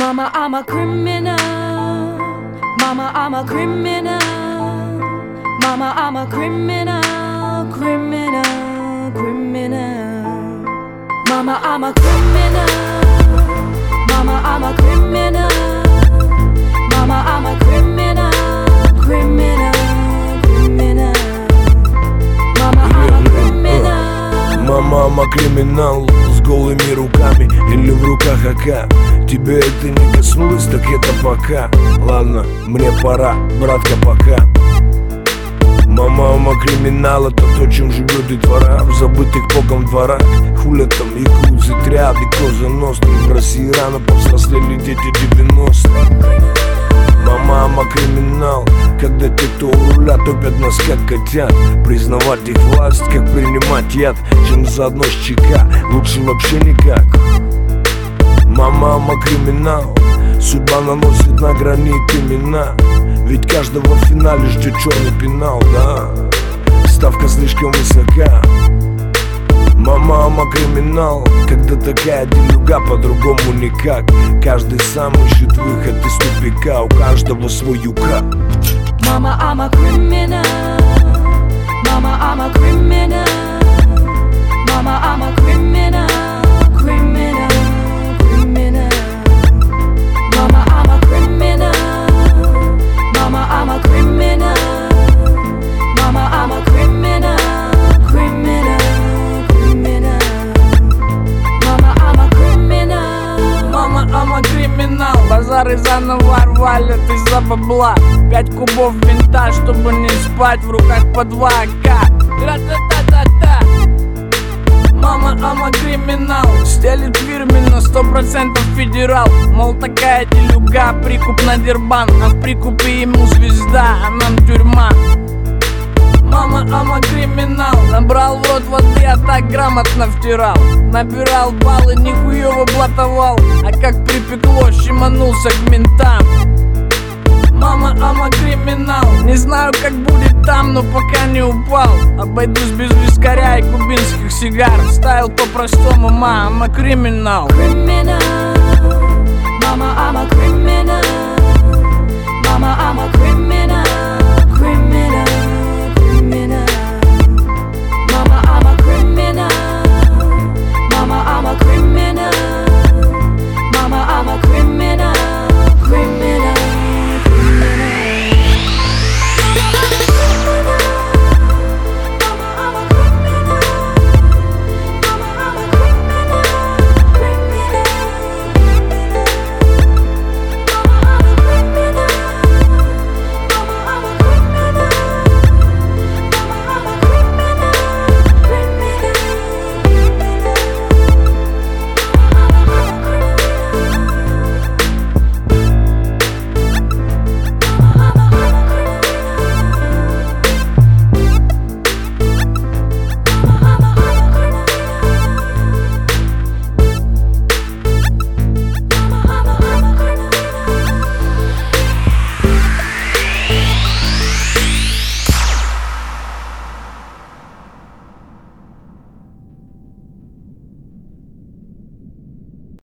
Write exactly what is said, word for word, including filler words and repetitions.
Mama, I'm a criminal. Mama, I'm a criminal. Mama, I'm a criminal, criminal, criminal. Mama, I'm a criminal. Mama, I'm a criminal. Mama, I'm a criminal, criminal, criminal. Mama, I'm a criminal. Мама, I'm a криминал с голыми руками или в руках А К. Тебе это не коснулось, так это пока. Ладно, мне пора, братка, пока. Мама, I'm a криминал, это то, чем живет детвора в забытых богом дворах. Хуля там якудзы, триады, коза ностры. В России рано повзрослели дети девяностых. Мама, I'm a криминал, когда те, кто у руля, топят нас как котят. Признавать их власть, как принимать яд, чем заодно с ЧК, лучше вообще никак. Мама, I'm a криминал, судьба наносит на гранит имена. Ведь каждого в финале ждет черный пенал, да. Ставка слишком высока. Мама, I'm a криминал, когда такая делюга, по-другому никак. Каждый сам ищет выход из тупика, у каждого свой юка. Mama, I'm a criminal. Mama, I'm a criminal. Mama, I'm a criminal, criminal, criminal. Mama, I'm a criminal. Mama, I'm a criminal. Mama, I'm a criminal, criminal, criminal. Mama, I'm a criminal. Мама, I'm a криминал. Базары заново рвали из-за бабла. Пять кубов винта, чтобы не спать, в руках по два А К. Тра-та-та-та-та. Мама, I'm a криминал, стелит фирменно, сто процентов федерал. Мол, такая делюга, прикуп на дербан. А в прикупе ему звезда, а нам тюрьма. Мама, I'm a криминал, набрал в рот воды, а так грамотно втирал. Набирал баллы, нихуёво блатовал, а как припекло, щеманулся к ментам. Мама, I'm a криминал, не знаю, как будет там, но пока не упал. Обойдусь без вискаря и кубинских сигар. Стайл по-простому, ма, I'm a криминал. Criminal. Mama, I'm a criminal. Mama, I'm a criminal.